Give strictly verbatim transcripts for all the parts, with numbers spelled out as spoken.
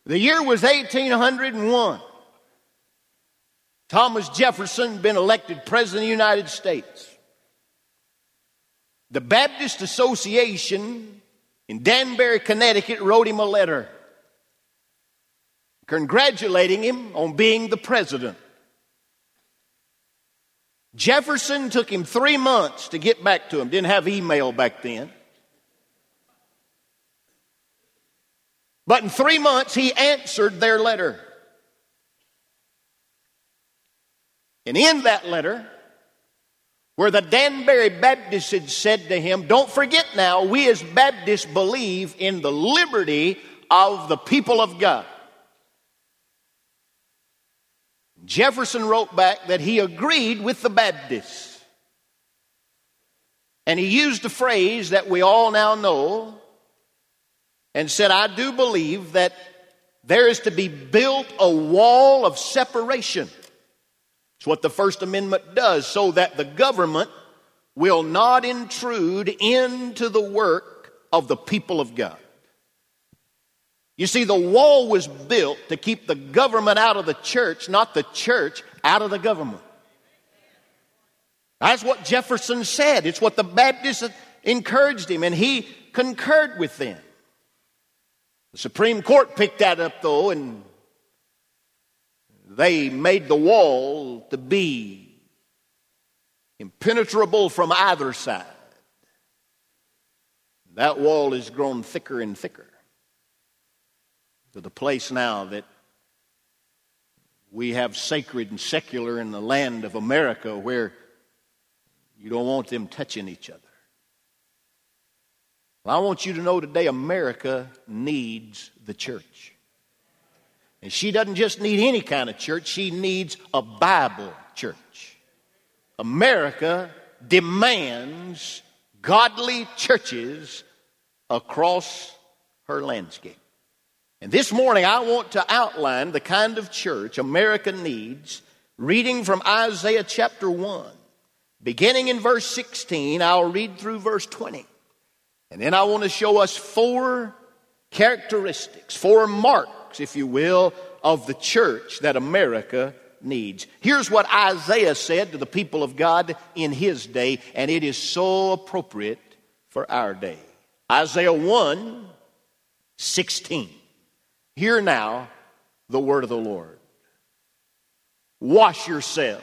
The year was eighteen oh one. Thomas Jefferson had been elected President of the United States. The Baptist Association in Danbury, Connecticut wrote him a letter congratulating him on being the president. Jefferson took him three months to get back to him. Didn't have email back then. But in three months, he answered their letter. And in that letter, where the Danbury Baptists had said to him, don't forget now, we as Baptists believe in the liberty of the people of God. Jefferson wrote back that he agreed with the Baptists. And he used a phrase that we all now know and said, I do believe that there is to be built a wall of separation. It's what the First Amendment does, so that the government will not intrude into the work of the people of God. You see, the wall was built to keep the government out of the church, not the church out of the government. That's what Jefferson said. It's what the Baptists encouraged him, and he concurred with them. The Supreme Court picked that up, though, and they made the wall to be impenetrable from either side. That wall has grown thicker and thicker to the place now that we have sacred and secular in the land of America where you don't want them touching each other. Well, I want you to know today America needs the church. And she doesn't just need any kind of church, she needs a Bible church. America demands godly churches across her landscape. And this morning I want to outline the kind of church America needs, reading from Isaiah chapter one. Beginning in verse sixteen, I'll read through verse twenty. And then I want to show us four characteristics, four marks, if you will, of the church that America needs. Here's what Isaiah said to the people of God in his day, and it is so appropriate for our day. Isaiah one, sixteen. Hear now the word of the Lord. Wash yourselves.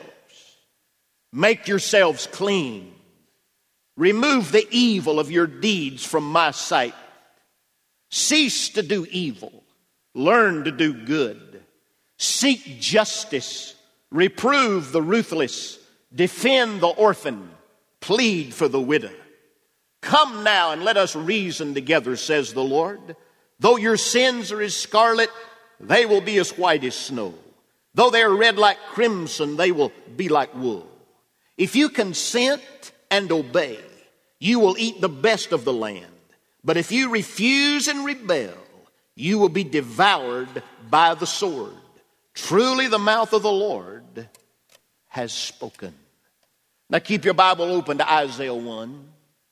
Make yourselves clean. Remove the evil of your deeds from my sight. Cease to do evil. Learn to do good. Seek justice. Reprove the ruthless. Defend the orphan. Plead for the widow. Come now and let us reason together, says the Lord. Though your sins are as scarlet, they will be as white as snow. Though they are red like crimson, they will be like wool. If you consent and obey, you will eat the best of the land. But if you refuse and rebel, you will be devoured by the sword. Truly the mouth of the Lord has spoken. Now keep your Bible open to Isaiah one.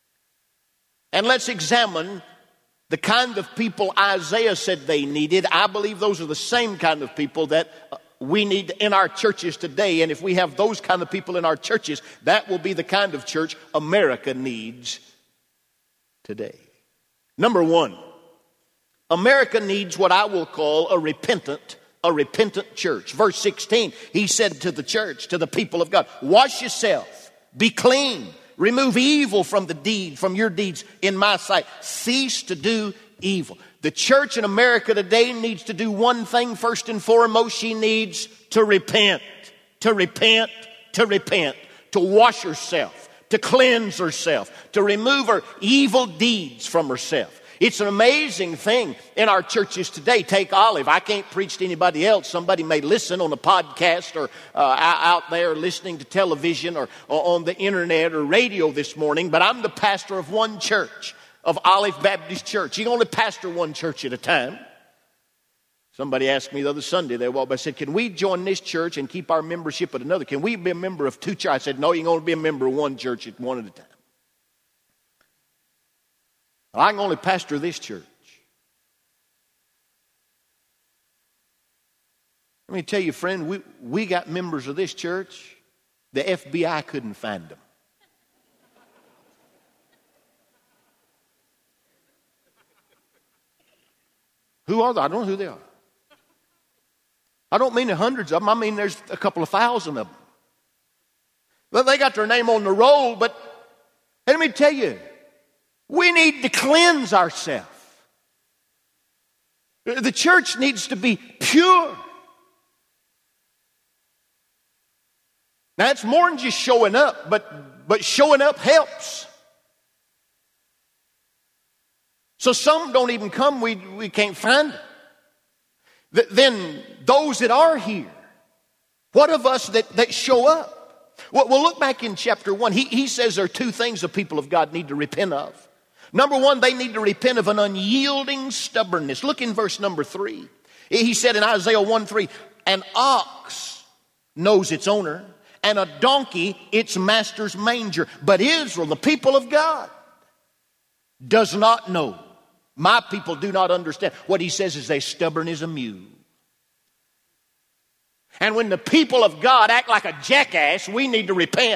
And let's examine the kind of people Isaiah said they needed. I believe those are the same kind of people that we need in our churches today. And if we have those kind of people in our churches, that will be the kind of church America needs today. Number one, America needs what I will call a repentant, a repentant church. Verse sixteen, he said to the church, to the people of God, wash yourself, be clean, remove evil from the deed, from your deeds in my sight. Cease to do evil. The church in America today needs to do one thing first and foremost. She needs to repent, to repent, to repent, to wash herself, to cleanse herself, to remove her evil deeds from herself. It's an amazing thing in our churches today. Take Olive. I can't preach to anybody else. Somebody may listen on a podcast or uh, out there listening to television or, or on the internet or radio this morning, but I'm the pastor of one church, of Olive Baptist Church. You can only pastor one church at a time. Somebody asked me the other Sunday, they walked by, I said, can we join this church and keep our membership at another? Can we be a member of two churches? I said, no, you can only be a member of one church at one at a time. I can only pastor this church. Let me tell you, friend, we, we got members of this church, the F B I couldn't find them. Who are they? I don't know who they are. I don't mean the hundreds of them. I mean there's a couple of thousand of them. Well, they got their name on the roll, but let me tell you, we need to cleanse ourselves. The church needs to be pure. Now, it's more than just showing up, but, but showing up helps. So some don't even come, we, we can't find them. Th- then those that are here, what of us that, that show up? Well, well, look back in chapter one. He, he says there are two things the people of God need to repent of. Number one, they need to repent of an unyielding stubbornness. Look in verse number three. He said in Isaiah one three, an ox knows its owner, and a donkey its master's manger. But Israel, the people of God, does not know. My people do not understand. What he says is they stubborn as a mule. And when the people of God act like a jackass, we need to repent.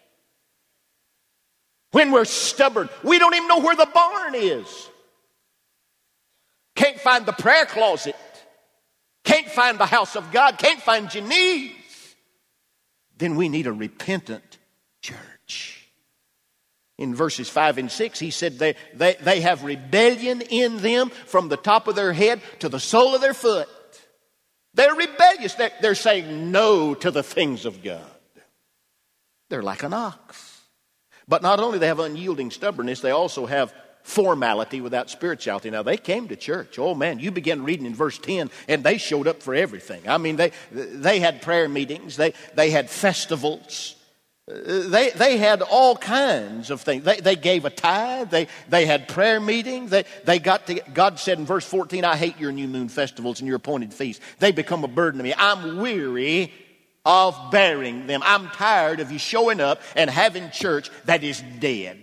When we're stubborn, we don't even know where the barn is. Can't find the prayer closet. Can't find the house of God. Can't find your knees. Then we need a repentant church. In verses five and six, he said they, they, they have rebellion in them from the top of their head to the sole of their foot. They're rebellious. They're, they're saying no to the things of God. They're like an ox. But not only they have unyielding stubbornness, they also have formality without spirituality. Now, they came to church. Oh, man, you begin reading in verse ten, and they showed up for everything. I mean, they they had prayer meetings. They, they had festivals. They they had all kinds of things. They they gave a tithe. They they had prayer meetings. They they got to, God said in verse fourteen, I hate your new moon festivals and your appointed feasts. They become a burden to me. I'm weary of bearing them. I'm tired of you showing up and having church that is dead.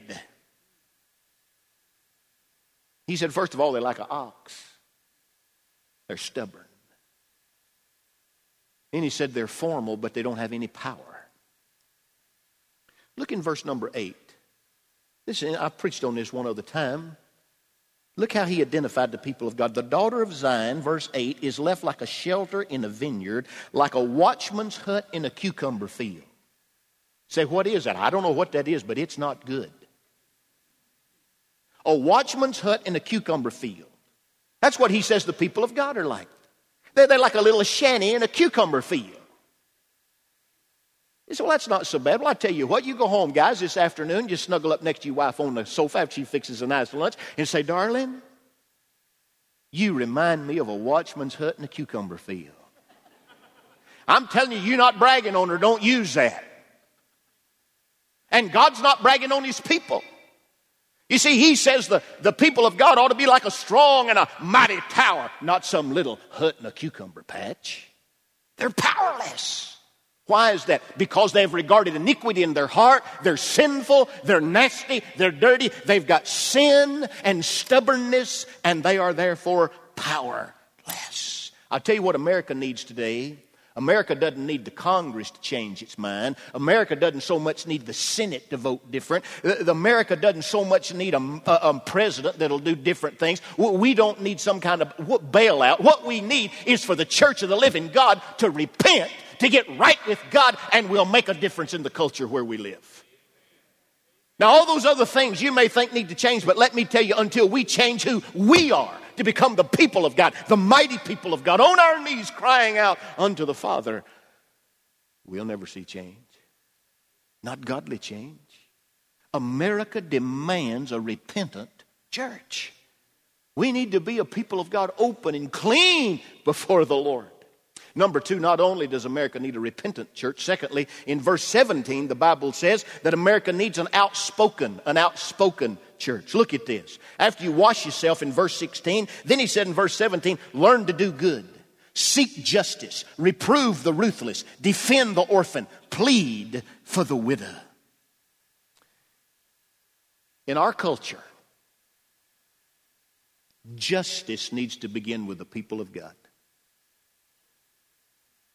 He said, first of all, they're like an ox. They're stubborn. And he said they're formal, but they don't have any power. Look in verse number eight. This, I preached on this one other time. Look how he identified the people of God. The daughter of Zion, verse eight, is left like a shelter in a vineyard, like a watchman's hut in a cucumber field. Say, what is that? I don't know what that is, but it's not good. A watchman's hut in a cucumber field. That's what he says the people of God are like. They're, they're like a little shanty in a cucumber field. You say, well, that's not so bad. Well, I tell you what, you go home, guys, this afternoon, just snuggle up next to your wife on the sofa after she fixes a nice lunch and say, darling, you remind me of a watchman's hut in a cucumber field. I'm telling you, you're not bragging on her. Don't use that. And God's not bragging on his people. You see, he says the, the people of God ought to be like a strong and a mighty tower, not some little hut in a cucumber patch. They're powerless. Why is that? Because they've regarded iniquity in their heart. They're sinful. They're nasty. They're dirty. They've got sin and stubbornness, and they are therefore powerless. I'll tell you what America needs today. America doesn't need the Congress to change its mind. America doesn't so much need the Senate to vote different. America doesn't so much need a, a, a president that'll do different things. We don't need some kind of bailout. What we need is for the church of the living God to repent, to get right with God, and we'll make a difference in the culture where we live. Now, all those other things you may think need to change, but let me tell you, until we change who we are to become the people of God, the mighty people of God, on our knees crying out unto the Father, we'll never see change. Not godly change. America demands a repentant church. We need to be a people of God, open and clean before the Lord. Number two, not only does America need a repentant church, secondly, in verse seventeen, the Bible says that America needs an outspoken, an outspoken church. Look at this. After you wash yourself in verse sixteen, then he said in verse seventeen, learn to do good, seek justice, reprove the ruthless, defend the orphan, plead for the widow. In our culture, justice needs to begin with the people of God.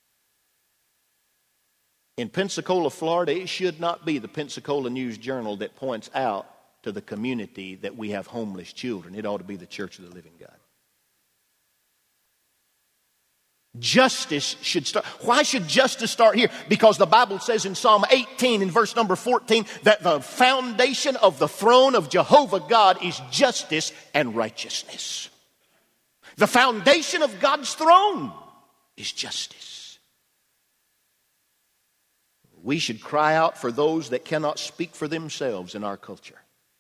In Pensacola, Florida, it should not be the Pensacola News-Journal that points out to the community that we have homeless children. It ought to be the Church of the Living God. Justice should start. Why should justice start here? Because the Bible says in Psalm eighteen in verse number fourteen that the foundation of the throne of Jehovah God is justice and righteousness. The foundation of God's throne is justice. We should cry out for those that cannot speak for themselves in our culture.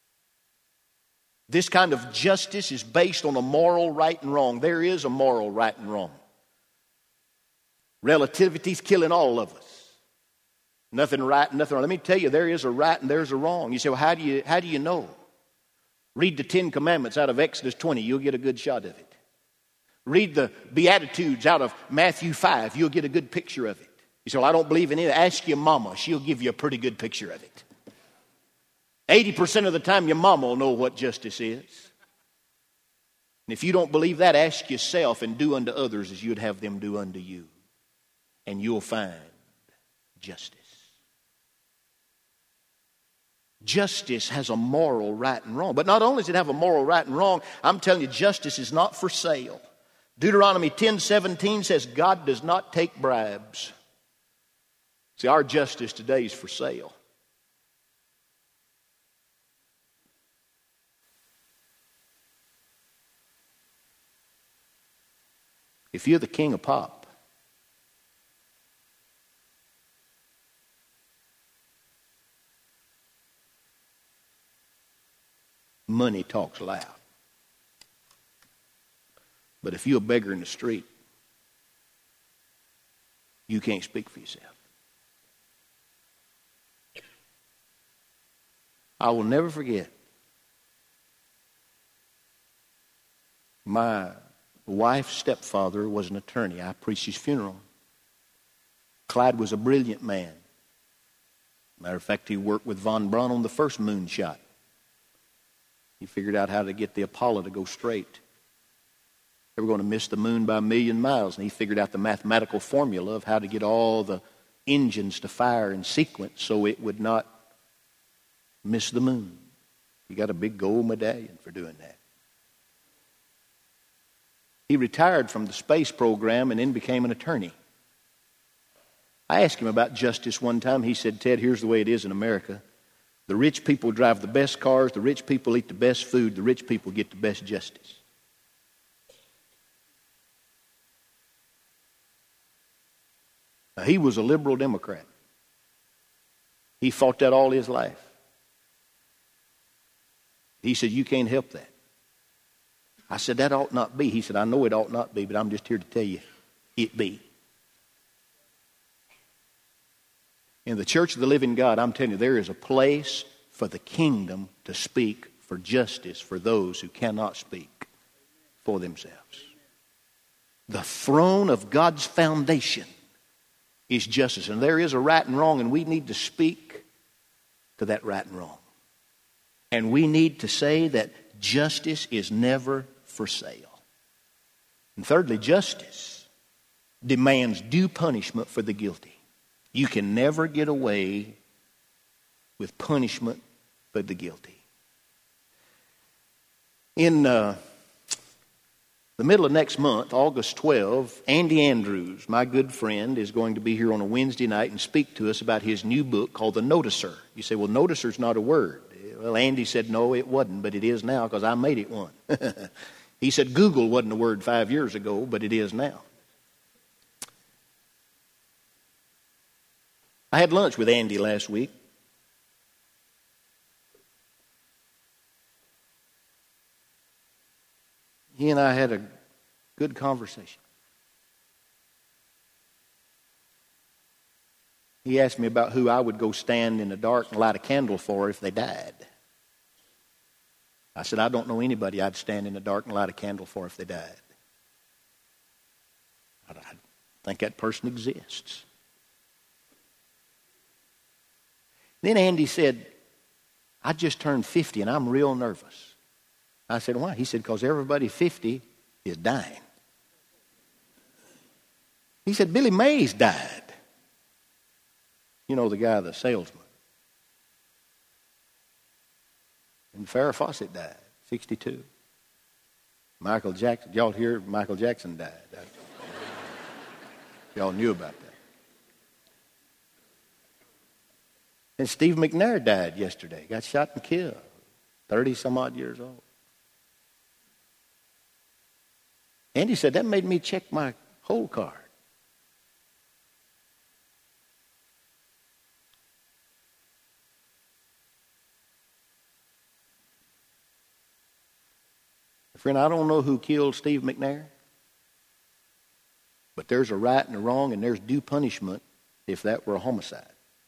This kind of justice is based on a moral right and wrong. There is a moral right and wrong. Relativity's killing all of us. Nothing right and nothing wrong. Let me tell you, there is a right and there's a wrong. You say, well, how do you, how do you know? Read the Ten Commandments out of Exodus twenty. You'll get a good shot of it. Read the Beatitudes out of Matthew five. You'll get a good picture of it. You say, well, I don't believe in it. Ask your mama. She'll give you a pretty good picture of it. eighty percent of the time, your mama will know what justice is. And if you don't believe that, ask yourself and do unto others as you'd have them do unto you. And you'll find justice. Justice has a moral right and wrong. But not only does it have a moral right and wrong, I'm telling you, justice is not for sale. Deuteronomy ten seventeen says God does not take bribes. See, our justice today is for sale. If you're the king of pop, money talks loud. But if you're a beggar in the street, you can't speak for yourself. I will never forget my wife's stepfather was an attorney. I preached his funeral. Clyde was a brilliant man. Matter of fact, he worked with von Braun on the first moonshot. He figured out how to get the Apollo to go straight. They were going to miss the moon by a million miles, and he figured out the mathematical formula of how to get all the engines to fire in sequence so it would not miss the moon. He got a big gold medallion for doing that. He retired from the space program and then became an attorney. I asked him about justice one time. He said, Ted, here's the way it is in America. The rich people drive the best cars. The rich people eat the best food. The rich people get the best justice. Now, he was a liberal Democrat. He fought that all his life. He said, you can't help that. I said, that ought not be. He said, I know it ought not be, but I'm just here to tell you it be. In the Church of the Living God, I'm telling you, there is a place for the kingdom to speak for justice for those who cannot speak for themselves. The throne of God's foundation is justice. And there is a right and wrong, and we need to speak to that right and wrong. And we need to say that justice is never for sale. And thirdly, justice demands due punishment for the guilty. You can never get away with punishment for the guilty. In uh, the middle of next month, August twelfth, Andy Andrews, my good friend, is going to be here on a Wednesday night and speak to us about his new book called The Noticer. You say, well, noticer's not a word. Well, Andy said, no, it wasn't, but it is now because I made it one. He said Google wasn't a word five years ago, but it is now. I had lunch with Andy last week. He and I had a good conversation. He asked me about who I would go stand in the dark and light a candle for if they died. I said, I don't know anybody I'd stand in the dark and light a candle for if they died. I think that person exists. Then Andy said, I just turned fifty and I'm real nervous. I said, why? He said, because everybody fifty is dying. He said, Billy Mays died. You know the guy, the salesman. And Farrah Fawcett died, sixty-two. Michael Jackson, y'all hear Michael Jackson died. Y'all knew about that. And Steve McNair died yesterday, got shot and killed, thirty some odd years old. Andy said, that made me check my whole card. Friend, I don't know who killed Steve McNair, but there's a right and a wrong, and there's due punishment if that were a homicide.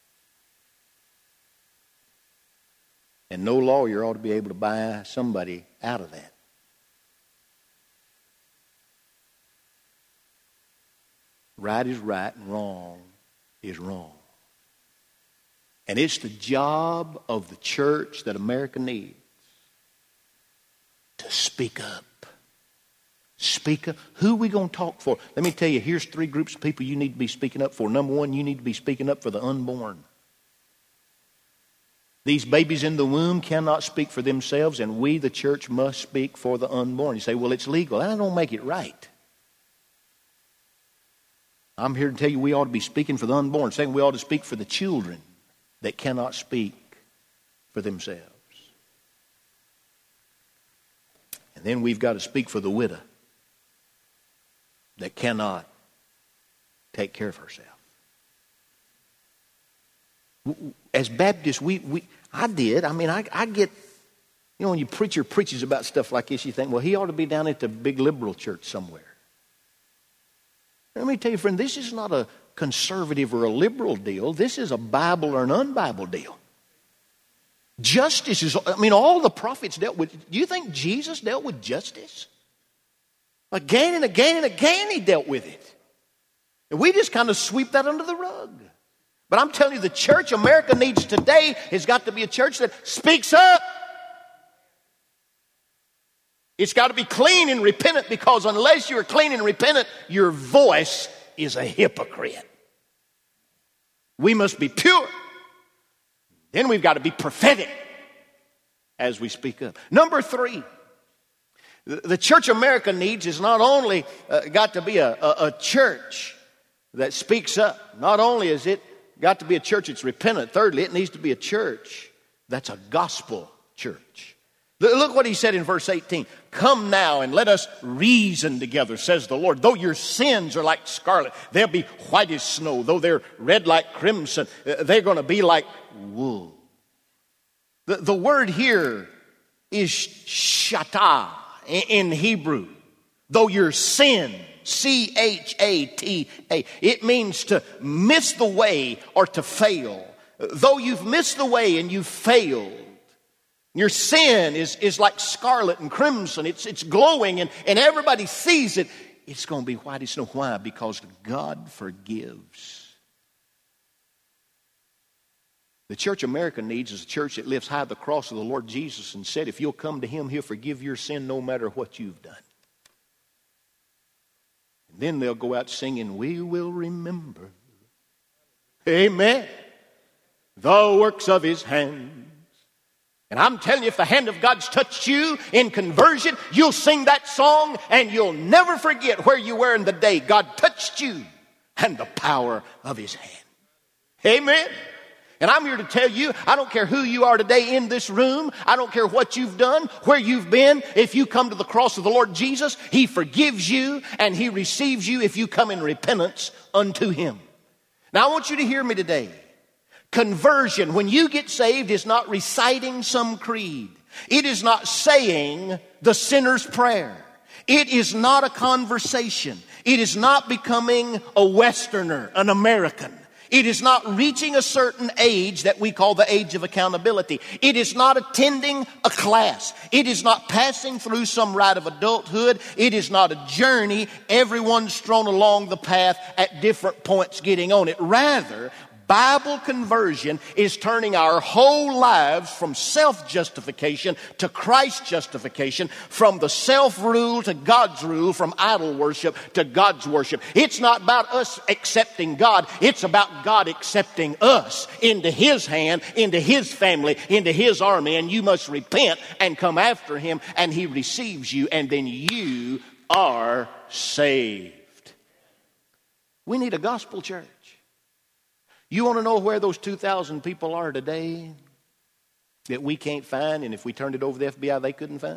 And no lawyer ought to be able to buy somebody out of that. Right is right and wrong is wrong. And it's the job of the church that America needs to speak up. Speak up. Who are we going to talk for? Let me tell you, here's three groups of people you need to be speaking up for. Number one, you need to be speaking up for the unborn. These babies in the womb cannot speak for themselves, and we, the church, must speak for the unborn. You say, well, it's legal. That don't make it right. I'm here to tell you we ought to be speaking for the unborn. Second, we ought to speak for the children that cannot speak for themselves. And then we've got to speak for the widow that cannot take care of herself. As Baptists, we, we I did. I mean, I, I get, you know, when your preacher preaches about stuff like this, you think, well, he ought to be down at the big liberal church somewhere. Let me tell you, friend, this is not a conservative or a liberal deal. This is a Bible or an un-Bible deal. Justice is, I mean, all the prophets dealt with. Do you think Jesus dealt with justice? Again and again and again he dealt with it. And we just kind of sweep that under the rug. But I'm telling you, the church America needs today has got to be a church that speaks up. It's got to be clean and repentant, because unless you're clean and repentant, your voice is a hypocrite. We must be pure. Then we've got to be prophetic as we speak up. Number three, the church America needs is not only uh, got to be a, a, a church that speaks up. Not only is it got to be a church that's repentant. Thirdly, it needs to be a church that's a gospel church. Look what he said in verse eighteen. Come now and let us reason together, says the Lord. Though your sins are like scarlet, they'll be white as snow. Though they're red like crimson, they're going to be like wool. The, the word here is shata in Hebrew. Though your sin, C H A T A, it means to miss the way or to fail. Though you've missed the way and you've failed, your sin is, is like scarlet and crimson. It's, it's glowing and, and everybody sees it. It's going to be white as snow. Why? Because God forgives. The church America needs is a church that lifts high the cross of the Lord Jesus and said, if you'll come to him, he'll forgive your sin no matter what you've done. And then they'll go out singing, we will remember. Amen. The works of his hand. And I'm telling you, if the hand of God's touched you in conversion, you'll sing that song and you'll never forget where you were in the day God touched you and the power of his hand. Amen. And I'm here to tell you, I don't care who you are today in this room. I don't care what you've done, where you've been. If you come to the cross of the Lord Jesus, he forgives you and he receives you if you come in repentance unto him. Now I want you to hear me today. Conversion, when you get saved, is not reciting some creed. It is not saying the sinner's prayer. It is not a conversation. It is not becoming a Westerner, an American. It is not reaching a certain age that we call the age of accountability. It is not attending a class. It is not passing through some rite of adulthood. It is not a journey. Everyone's thrown along the path at different points getting on it. Rather, Bible conversion is turning our whole lives from self-justification to Christ justification, from the self-rule to God's rule, from idol worship to God's worship. It's not about us accepting God. It's about God accepting us into His hand, into His family, into His army. And you must repent and come after Him, and He receives you, and then you are saved. We need a gospel church. You want to know where those two thousand people are today that we can't find, and if we turned it over to the F B I, they couldn't find?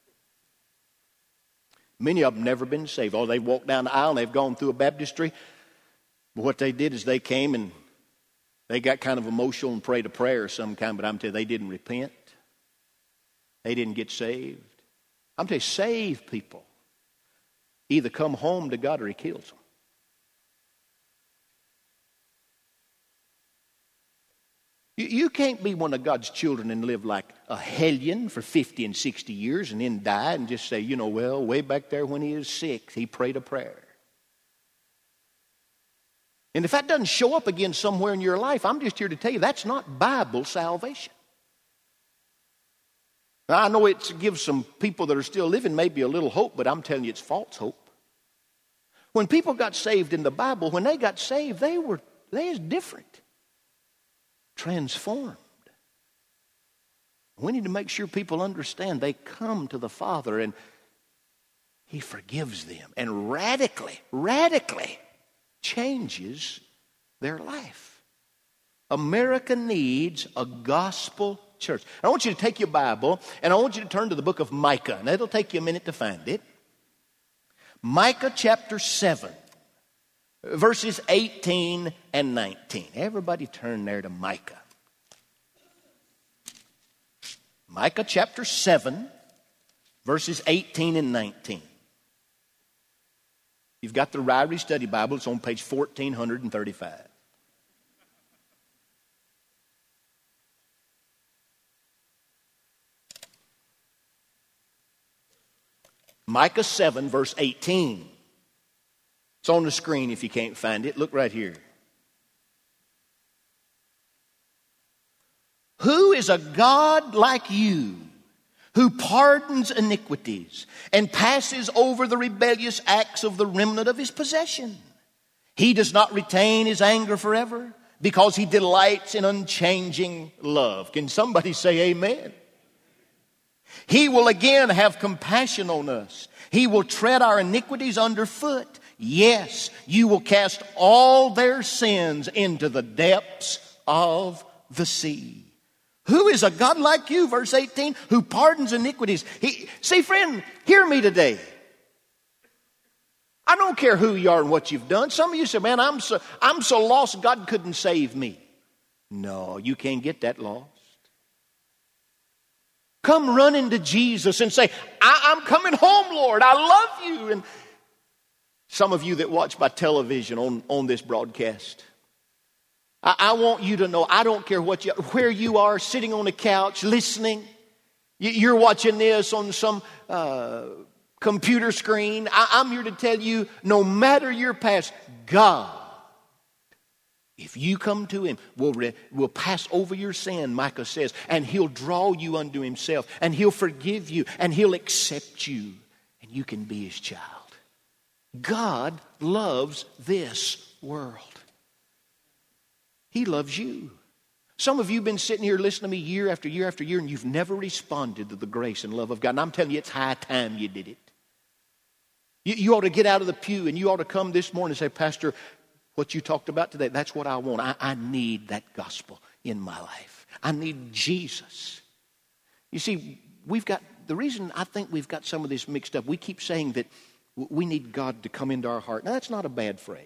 Many of them never been saved. Oh, they walked down the aisle and they've gone through a baptistry. But what they did is they came and they got kind of emotional and prayed a prayer of some kind, but I'm telling you, they didn't repent. They didn't get saved. I'm telling you, saved people either come home to God or He kills them. You can't be one of God's children and live like a hellion for fifty and sixty years and then die and just say, you know, well, way back there when he was sick, he prayed a prayer. And if that doesn't show up again somewhere in your life, I'm just here to tell you that's not Bible salvation. Now, I know it gives some people that are still living maybe a little hope, but I'm telling you it's false hope. When people got saved in the Bible, when they got saved, they were they was different. Transformed. We need to make sure people understand they come to the Father and He forgives them and radically, radically changes their life. America needs a gospel church. I want you to take your Bible and I want you to turn to the book of Micah, and it'll take you a minute to find it. Micah chapter seven. Verses eighteen and nineteen. Everybody turn there to Micah. Micah chapter seven, verses eighteen and nineteen. You've got the Ryrie Study Bible. It's on page fourteen thirty-five. Micah seven, verse eighteen. It's on the screen if you can't find it. Look right here. Who is a God like you, who pardons iniquities and passes over the rebellious acts of the remnant of His possession? He does not retain His anger forever, because He delights in unchanging love. Can somebody say amen? He will again have compassion on us. He will tread our iniquities underfoot. Yes, you will cast all their sins into the depths of the sea. Who is a God like you, verse eighteen, who pardons iniquities? He, see, friend, hear me today. I don't care who you are and what you've done. Some of you say, man, I'm so, I'm so lost, God couldn't save me. No, you can't get that lost. Come running to Jesus and say, I, I'm coming home, Lord. I love you. And some of you that watch by television on, on this broadcast, I, I want you to know, I don't care what you, where you are, sitting on a couch, listening. You, you're watching this on some uh, computer screen. I, I'm here to tell you, no matter your past, God, if you come to Him, will, re, will pass over your sin, Micah says, and He'll draw you unto Himself, and He'll forgive you, and He'll accept you, and you can be His child. God loves this world. He loves you. Some of you have been sitting here listening to me year after year after year, and you've never responded to the grace and love of God. And I'm telling you, it's high time you did it. You, you ought to get out of the pew, and you ought to come this morning and say, Pastor, what you talked about today, that's what I want. I, I need that gospel in my life. I need Jesus. You see, we've got, the reason I think we've got some of this mixed up, we keep saying that we need God to come into our heart. Now, that's not a bad phrase.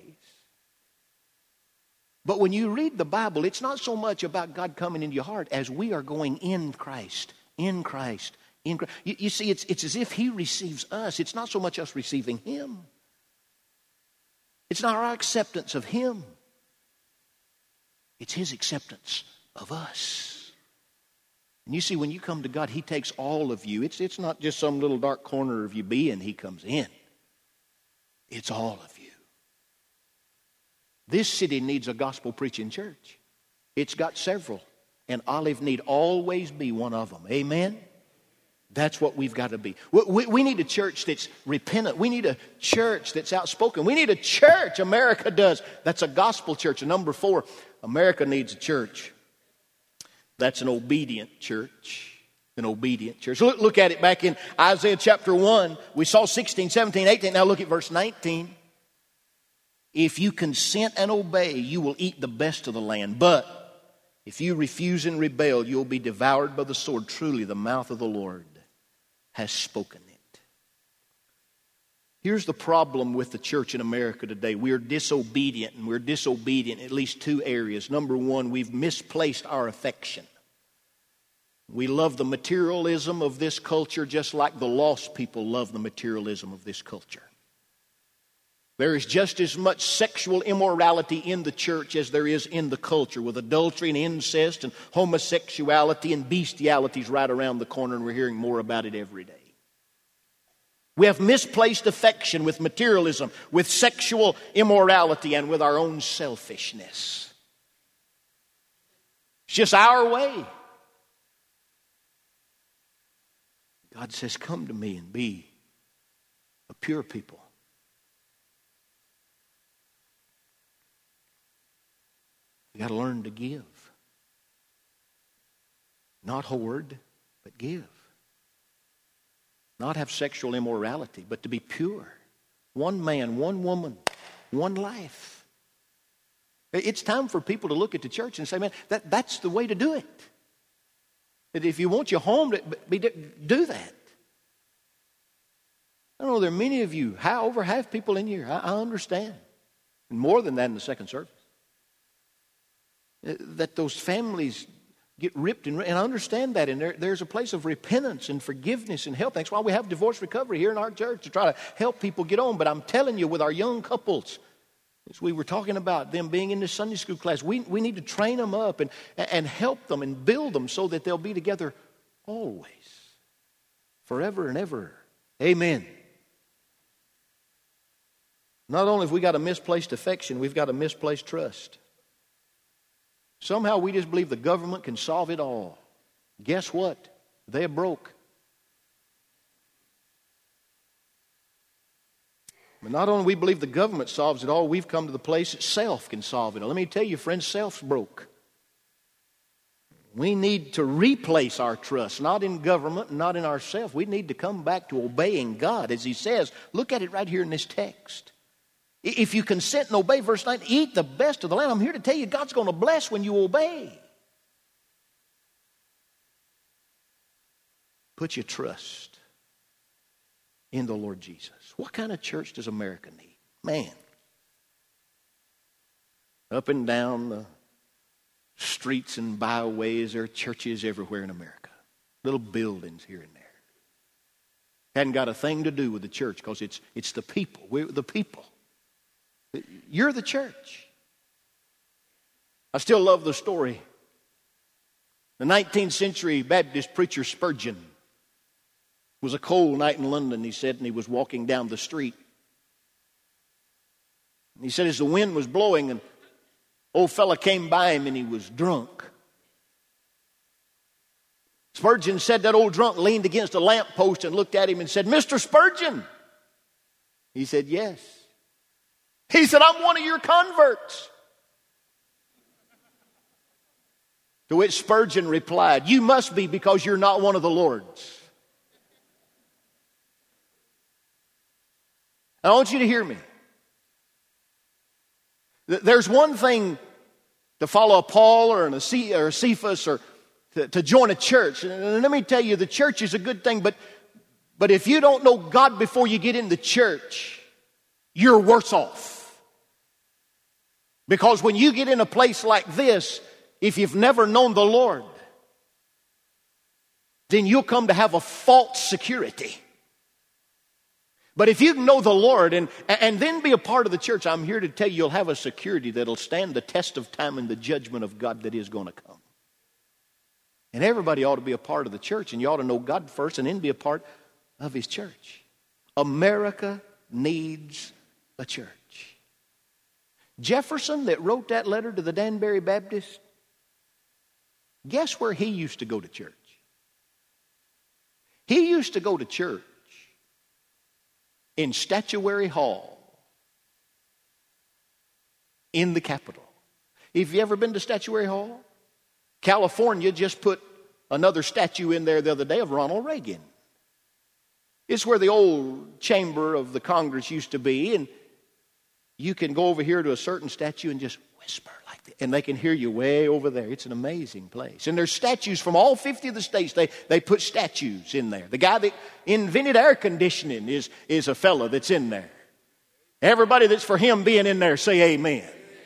But when you read the Bible, it's not so much about God coming into your heart as we are going in Christ, in Christ, in Christ. You, you see, it's, it's as if He receives us. It's not so much us receiving Him. It's not our acceptance of Him. It's His acceptance of us. And you see, when you come to God, He takes all of you. It's, it's not just some little dark corner of you being He comes in. It's all of you. This city needs a gospel preaching church. It's got several, and Olive need always be one of them. Amen? That's what we've got to be. We, we, we need a church that's repentant. We need a church that's outspoken. We need a church, America does, that's a gospel church. And number four, America needs a church that's an obedient church. An obedient church. Look, look at it back in Isaiah chapter one. We saw sixteen, seventeen, eighteen. Now look at verse nineteen. If you consent and obey, you will eat the best of the land. But if you refuse and rebel, you'll be devoured by the sword. Truly, the mouth of the Lord has spoken it. Here's the problem with the church in America today. We're disobedient, and we're disobedient in at least two areas. Number one, we've misplaced our affection. We love the materialism of this culture just like the lost people love the materialism of this culture. There is just as much sexual immorality in the church as there is in the culture, with adultery and incest and homosexuality and bestialities right around the corner, and we're hearing more about it every day. We have misplaced affection with materialism, with sexual immorality, and with our own selfishness. It's just our way. God says, come to me and be a pure people. We got to learn to give. Not hoard, but give. Not have sexual immorality, but to be pure. One man, one woman, one life. It's time for people to look at the church and say, man, that, that's the way to do it. That if you want your home to be, do that. I know there are many of you, how, over half people in here, I, I understand. And more than that in the second service. That those families get ripped, and, and I understand that. And there, there's a place of repentance and forgiveness and help. That's why we have divorce recovery here in our church, to try to help people get on. But I'm telling you, with our young couples, as we were talking about them being in the Sunday school class, we, we need to train them up and, and help them and build them so that they'll be together always, forever and ever. Amen. Not only have we got a misplaced affection, we've got a misplaced trust. Somehow we just believe the government can solve it all. Guess what? They're broke. But not only we believe the government solves it all, we've come to the place that self can solve it all. Let me tell you, friends, self's broke. We need to replace our trust, not in government and not in ourselves. We need to come back to obeying God, as He says. Look at it right here in this text. If you consent and obey, verse nine, eat the best of the land. I'm here to tell you, God's going to bless when you obey. Put your trust in the Lord Jesus. What kind of church does America need? Man. Up and down the streets and byways, there are churches everywhere in America. Little buildings here and there. Hadn't got a thing to do with the church, because it's, it's the people. We're the people. You're the church. I still love the story. The nineteenth century Baptist preacher Spurgeon. It was a cold night in London, he said, and he was walking down the street. He said as the wind was blowing, an old fella came by him and he was drunk. Spurgeon said that old drunk leaned against a lamppost and looked at him and said, Mister Spurgeon. He said, yes. He said, I'm one of your converts. To which Spurgeon replied, you must be, because you're not one of the Lord's. I want you to hear me. There's one thing to follow a Paul or an, a Cephas or to, to join a church. And let me tell you, the church is a good thing, but, but if you don't know God before you get in the church, you're worse off. Because when you get in a place like this, if you've never known the Lord, then you'll come to have a false security. But if you know the Lord and, and then be a part of the church, I'm here to tell you, you'll have a security that'll stand the test of time and the judgment of God that is going to come. And everybody ought to be a part of the church, and you ought to know God first and then be a part of His church. America needs a church. Jefferson that wrote that letter to the Danbury Baptist, guess where he used to go to church? He used to go to church in Statuary Hall in the Capitol. Have you ever been to Statuary Hall? California just put another statue in there the other day of Ronald Reagan. It's where the old chamber of the Congress used to be, and you can go over here to a certain statue and just whisper like that, and they can hear you way over there. It's an amazing place. And there's statues from all fifty of the states. They, they put statues in there. The guy that invented air conditioning is, is a fella that's in there. Everybody that's for him being in there, say amen.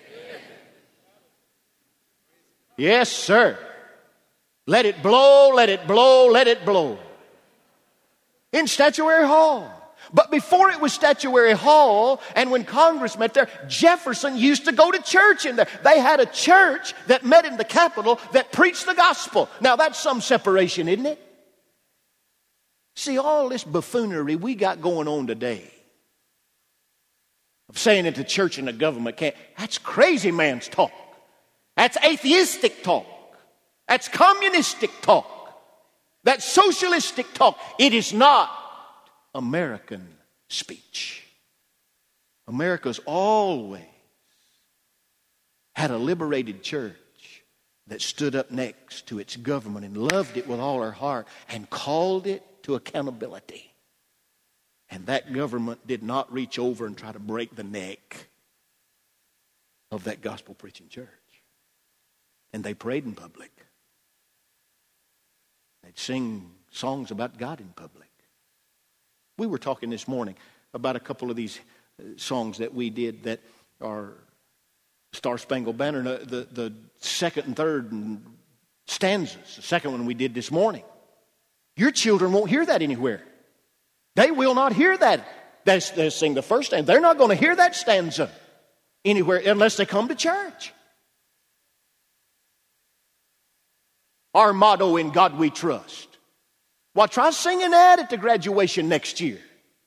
Yes, sir. Let it blow, let it blow, let it blow. In Statuary Hall. But before it was Statuary Hall, and when Congress met there, Jefferson used to go to church in there. They had a church that met in the Capitol that preached the gospel. Now that's some separation, isn't it? See, all this buffoonery we got going on today of saying that the church and the government can't, that's crazy man's talk. That's atheistic talk. That's communistic talk. That's socialistic talk. It is not American speech. America's always had a liberated church that stood up next to its government and loved it with all her heart and called it to accountability. And that government did not reach over and try to break the neck of that gospel preaching church. And they prayed in public. They'd sing songs about God in public. We were talking this morning about a couple of these songs that we did that are Star Spangled Banner, the, the second and third stanzas. The second one we did this morning. Your children won't hear that anywhere. They will not hear that. They, they sing the first stanza. They're not going to hear that stanza anywhere unless they come to church. Our motto, in God we trust. Well, try singing that at the graduation next year.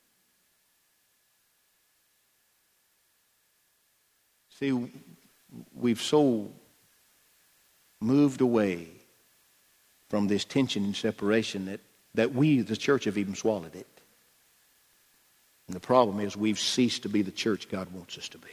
See, we've so moved away from this tension and separation that, that we, the church, have even swallowed it. And the problem is we've ceased to be the church God wants us to be.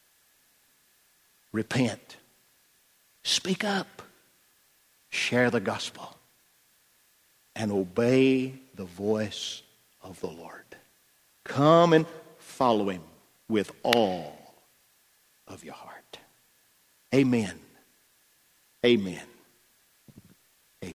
Repent. Speak up. Share the gospel. And obey the voice of the Lord. Come and follow Him with all of your heart. Amen. Amen.